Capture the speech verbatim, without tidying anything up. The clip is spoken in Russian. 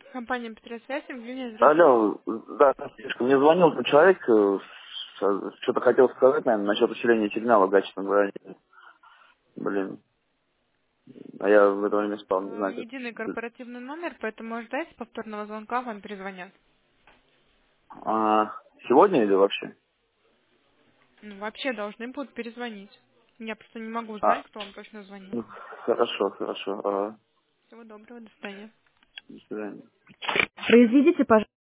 Компания Петросвязь, Евгения, здравствуйте. Алло, да, Францишка, мне звонил тут человек, э, с- что-то хотел сказать, наверное, насчет усиления сигнала в качественном выражении. Блин, а я в это время спал, не Э, знаю, Единый как... корпоративный номер, поэтому ожидайте повторного звонка, вам перезвонят. А, сегодня или вообще? Ну, вообще должны будут перезвонить. Я просто не могу А, знать, кто вам точно звонит. ну, хорошо, хорошо. А, Всего доброго, до свидания. до свидания. Произведите, пожалуйста.